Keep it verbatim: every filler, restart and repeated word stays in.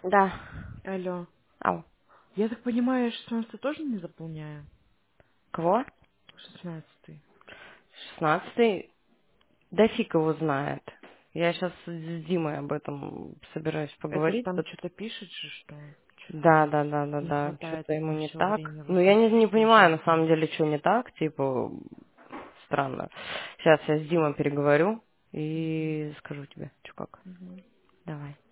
Да. Алло. Ау. Я так понимаю, я шестнадцатый тоже не заполняю? Кого? Шестнадцатый. Шестнадцатый. Да фиг его знает. Я сейчас с Димой об этом собираюсь Этот поговорить. там Тут- что-то пишет же, что что-то Да, да, да, да, не да. хватает Что-то ему ему не все так. время Ну, я не, выходить не понимаю, на служить. самом деле, что не так. Типа, странно. Сейчас я с Димой переговорю Угу. и скажу тебе, что как. Угу. Давай.